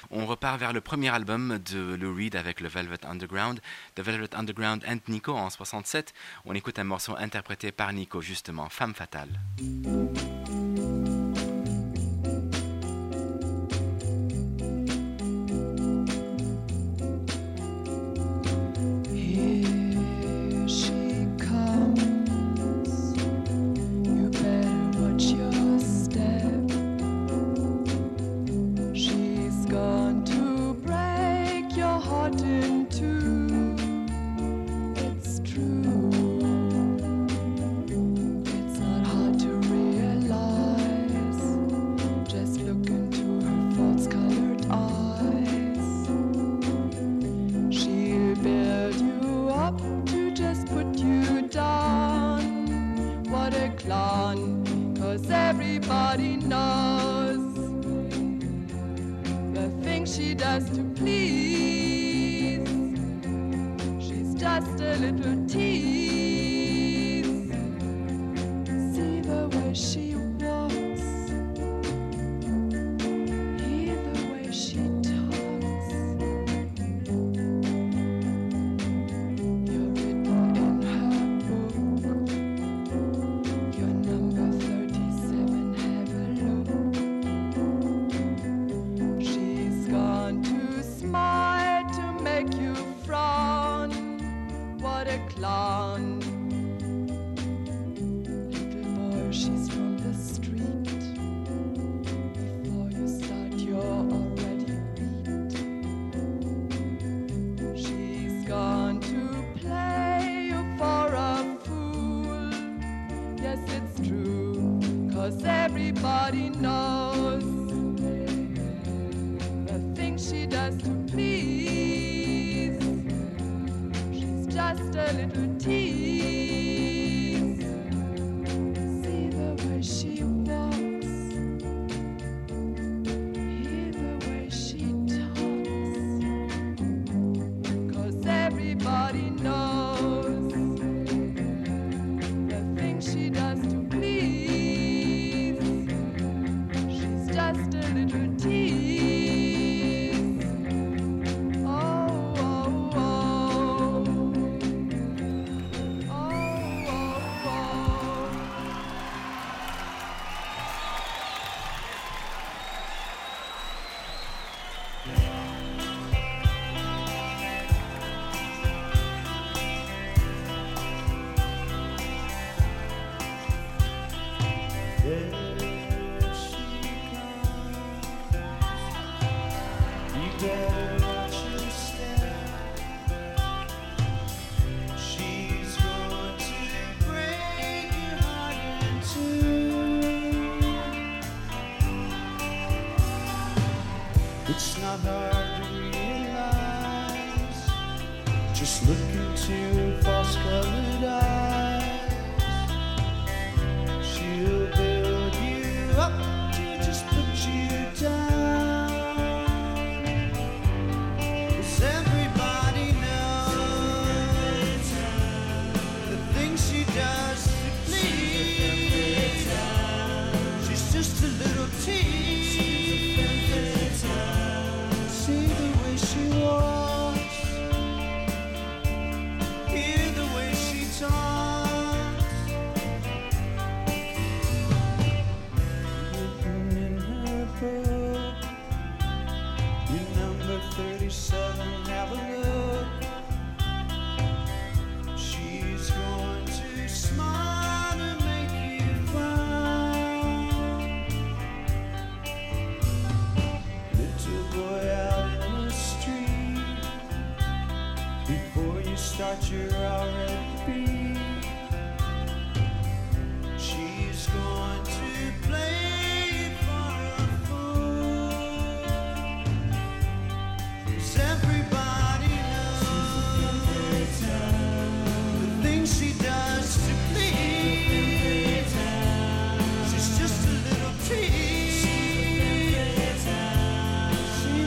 On repart vers le premier album de Lou Reed avec le Velvet Underground, The Velvet Underground and Nico en 67. On écoute un morceau interprété par Nico, justement, Femme Fatale.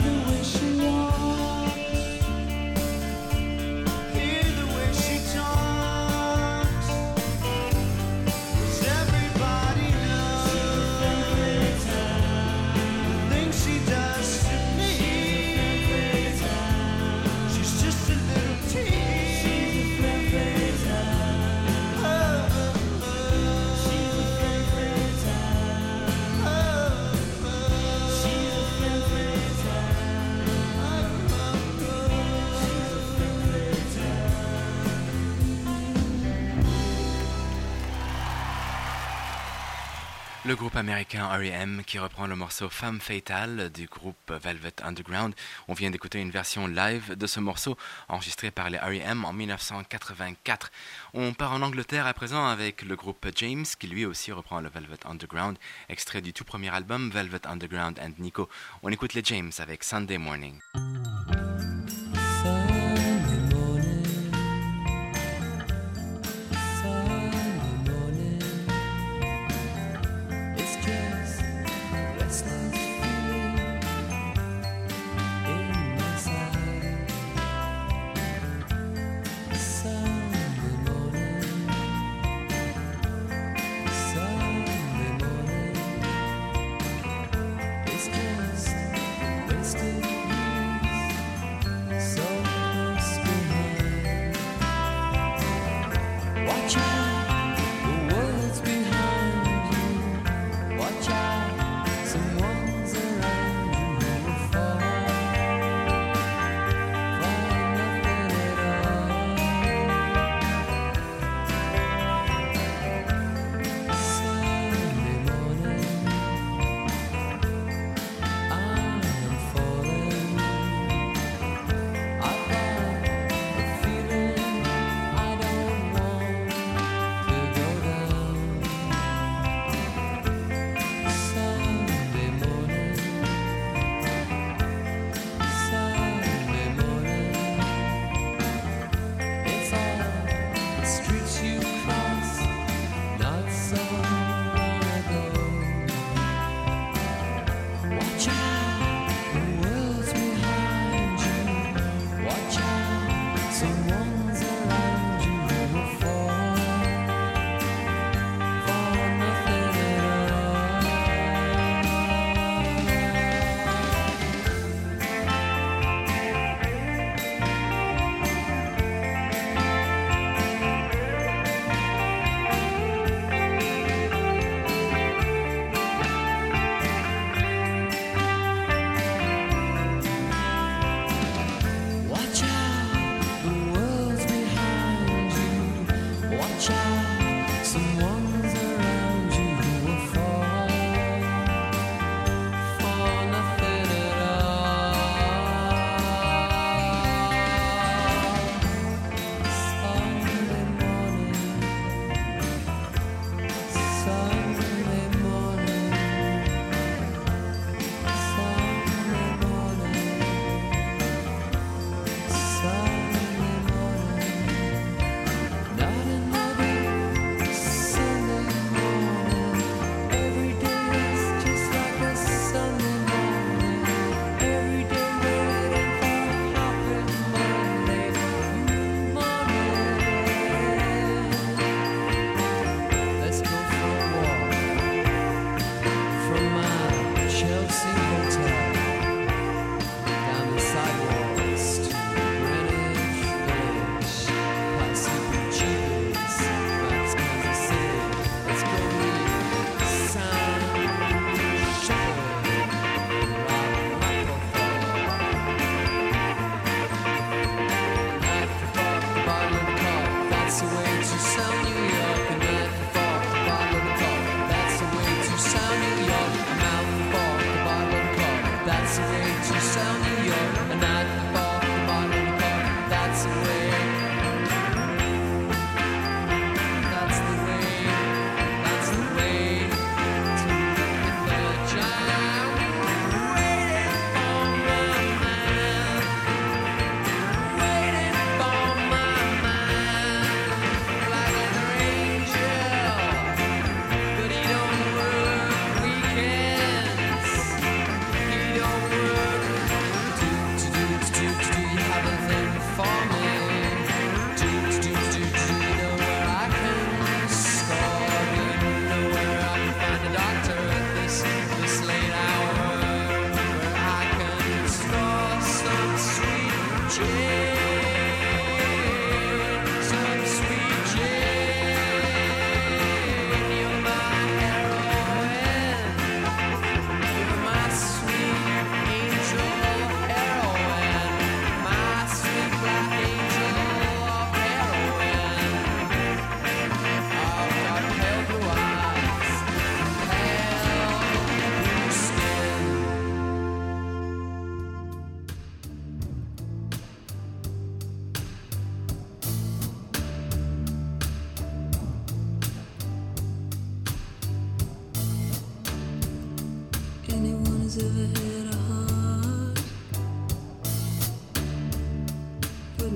Hear the way she talks. Le groupe américain R.E.M. qui reprend le morceau Femme Fatale du groupe Velvet Underground. On vient d'écouter une version live de ce morceau enregistré par les R.E.M. en 1984. On part en Angleterre à présent avec le groupe James qui lui aussi reprend le Velvet Underground, extrait du tout premier album Velvet Underground and Nico. On écoute les James avec Sunday Morning.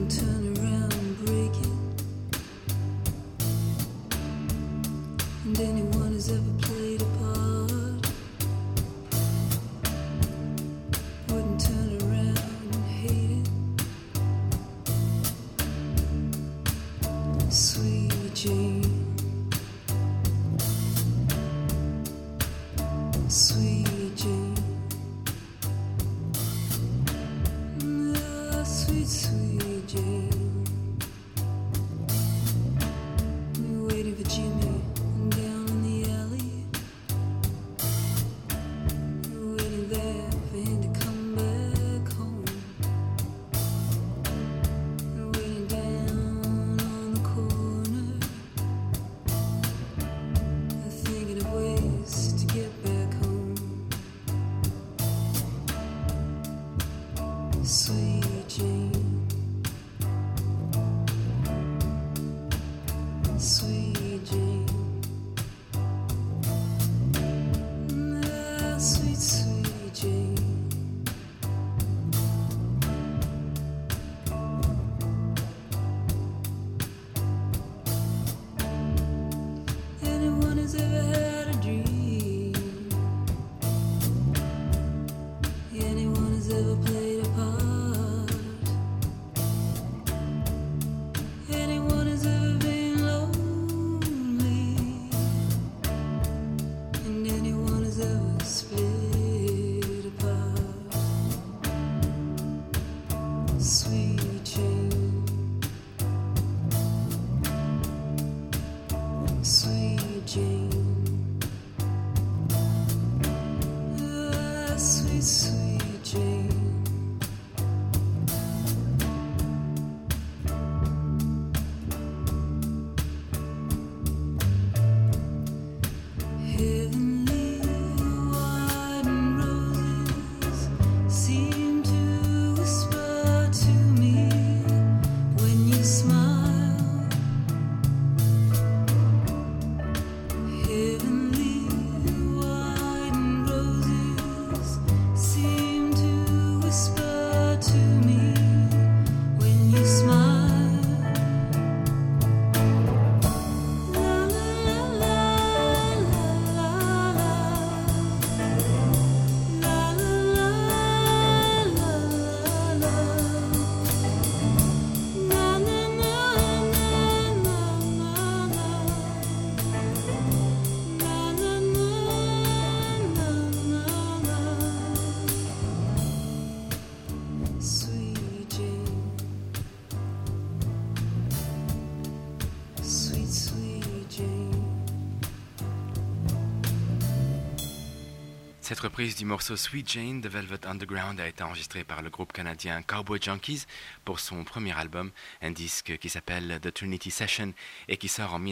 Cette reprise du morceau Sweet Jane de Velvet Underground a été enregistrée par le groupe canadien Cowboy Junkies pour son premier album, un disque qui s'appelle The Trinity Session et qui sort en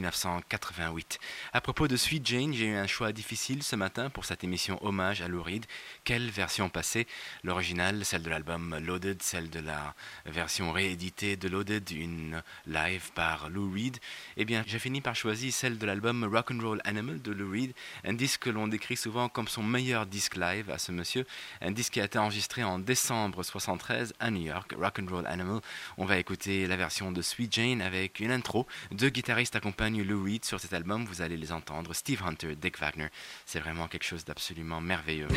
1988. À propos de Sweet Jane, j'ai eu un choix difficile ce matin pour cette émission hommage à Lou Reed. Quelle version passer? L'original, celle de l'album Loaded, celle de la version rééditée de Loaded, une live par Lou Reed. Eh bien, j'ai fini par choisir celle de l'album Rock'n'Roll Animal de Lou Reed, un disque que l'on décrit souvent comme son meilleur disque live à ce monsieur, un disque qui a été enregistré en décembre 1973 à New York, Rock'n'Roll Animal. On va écouter la version de Sweet Jane avec une intro. Deux guitaristes accompagnent Lou Reed sur cet album, vous allez les entendre, Steve Hunter, Dick Wagner. C'est vraiment quelque chose d'absolument merveilleux.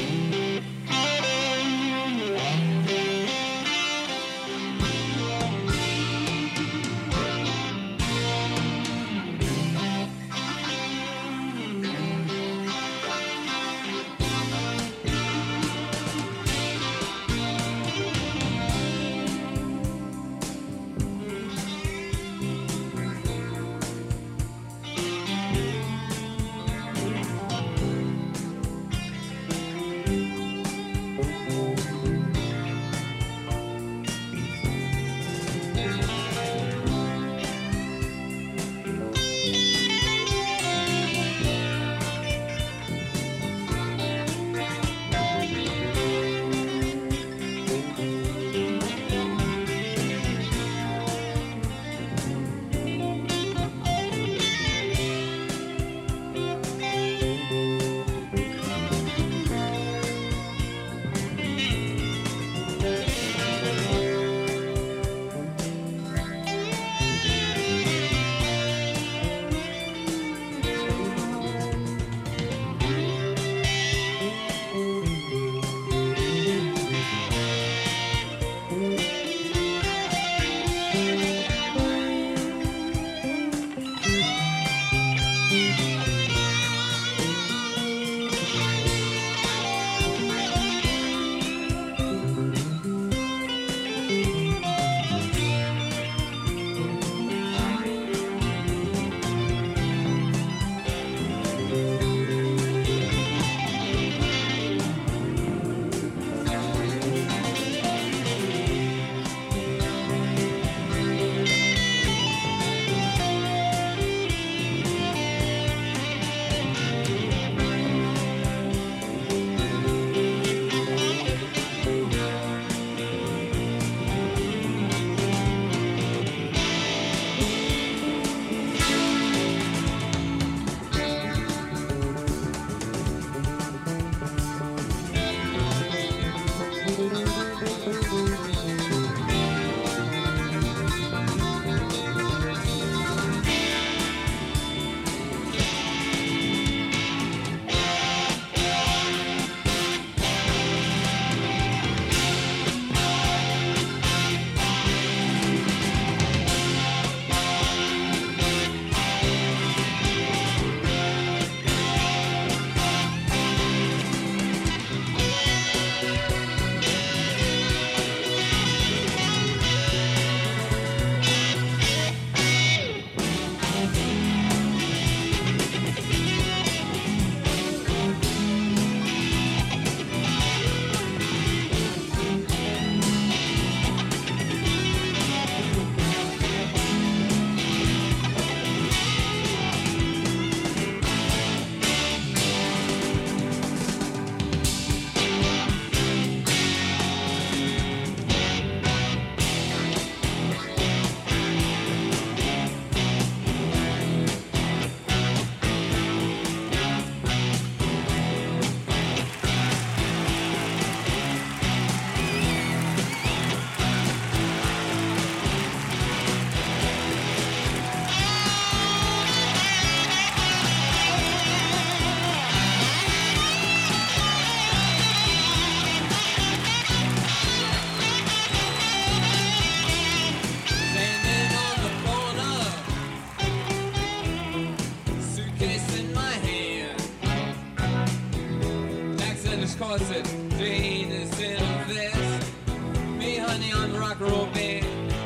Dorset, Jane is in a vest. Me, honey, on the rock and roll band.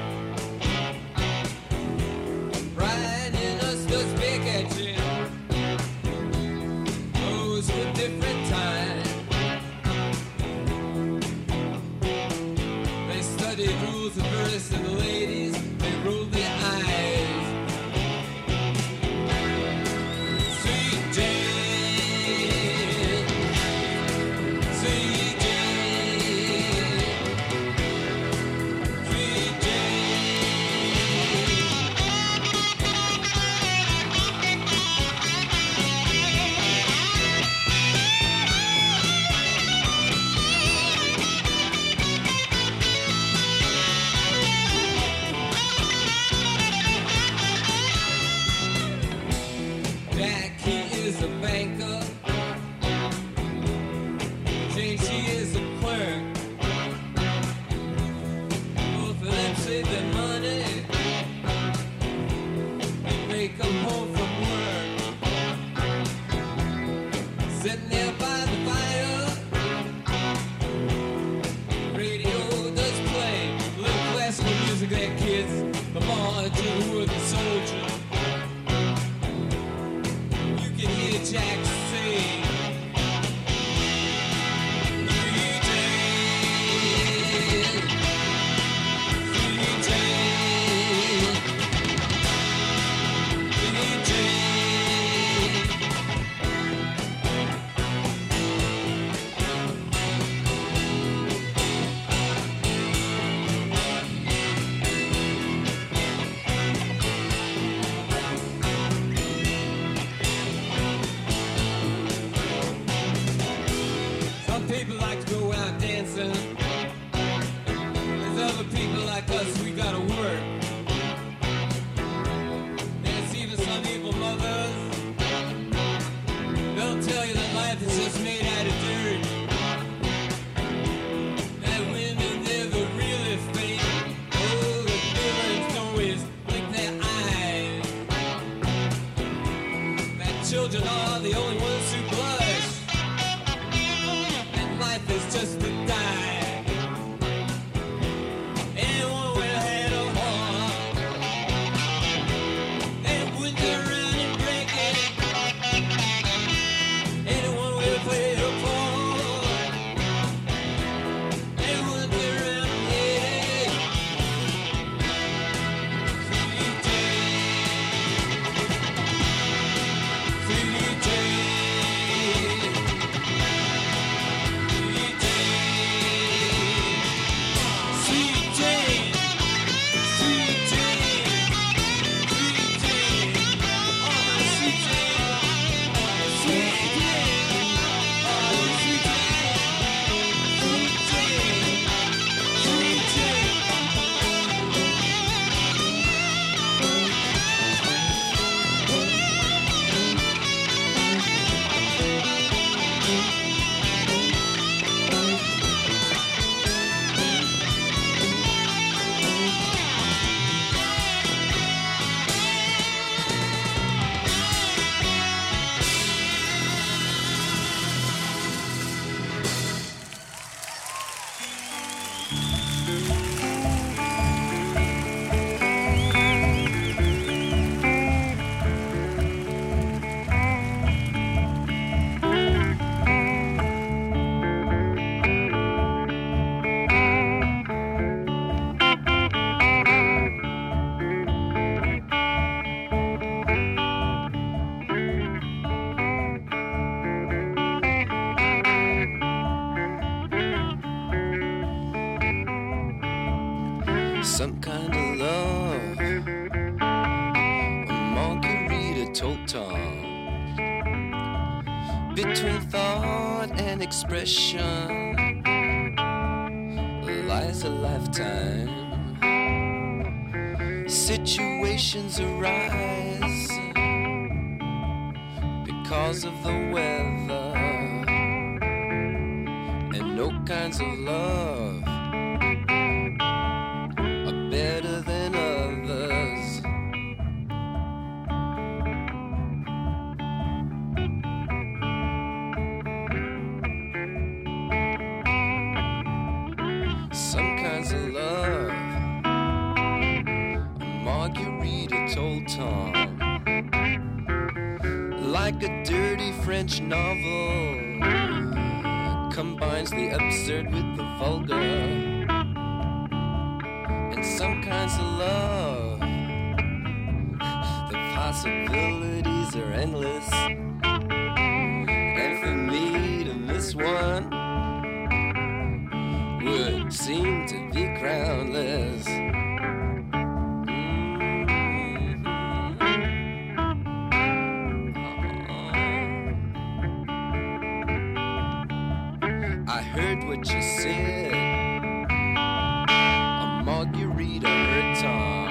Brian and us does big at Jim. Those were different times. They studied rules of verse and the ladies, they rolled their eyes. Sweet Jane, sweet Jane, sweet Jack, he is a banker. Jane, she is a clerk. Both of them save their money and they come home from work. Sitting there by the fire, radio does play little classical music there, kids. The March of the Wooden Soldier. You can hear Jack sing. Sweet Jane, sweet Jane, sweet Jane. Some people like to go out dancing. There's other people like us, we gotta work. There's even some evil mothers. They'll tell you that life is just made out of dirt. That women never really think. Oh, the villains always blink their eyes. That children are the only ones who blush. And life is just a die. Anyone will had a heart. They wouldn't go around and break it. Anyone will play a part. They wouldn't go around and hate it. Sweet Jane, sweet Jane, sweet Jane, sweet Jane, sweet Jane, sweet Jane, oh my sweet Jane, sweet Jane, oh sweet Jane, sweet Jane, sweet Jane. Some kind of love, a margarita total between thought and expression lies a lifetime. Situations arise because of the weather, and no kinds of love are better than others. kinds of love. Margarita told Tom, like a dirty French novel, combines the absurd with the vulgar. And some kinds of love, the possibilities are endless. And for me to miss one would seem to be groundless. I heard what you said. A margarita hurt Tom.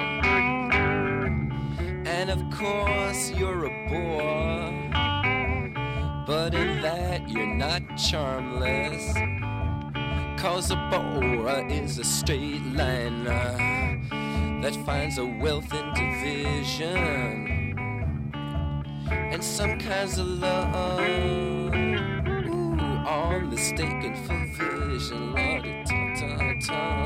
And of course you're a bore, but in that you're not charmless. 'Cause a bore is a straight liner that finds a wealth in division. And some kinds of love, ooh, are mistaken for vision. La-di-ta-ta-ta.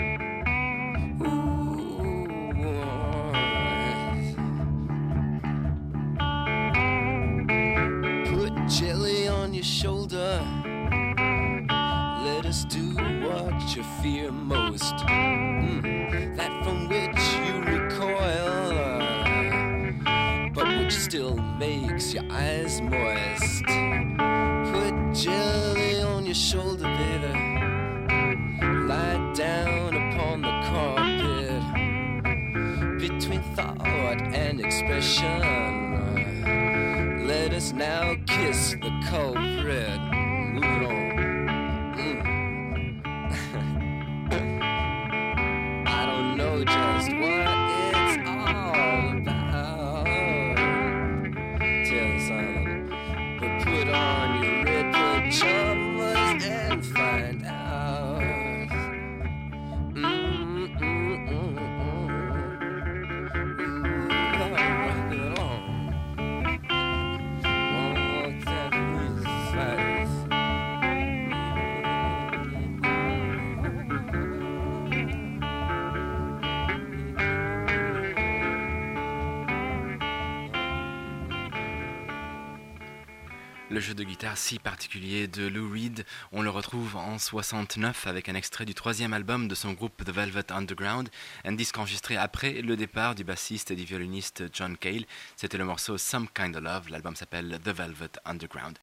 Put jelly on your shoulder. Let us do what you fear most. That from which you recoil, but which still makes your eyes moist. Put jelly on your shoulder, baby. Lie down upon the carpet between thought and expression. Let us now kiss the culprit. Move it on. I don't know just what it's all about. Tell son, but put on your red pajamas and find out. Le jeu de guitare si particulier de Lou Reed, on le retrouve en 69 avec un extrait du troisième album de son groupe The Velvet Underground, un disque enregistré après le départ du bassiste et du violoniste John Cale. C'était le morceau Some Kind of Love, l'album s'appelle The Velvet Underground.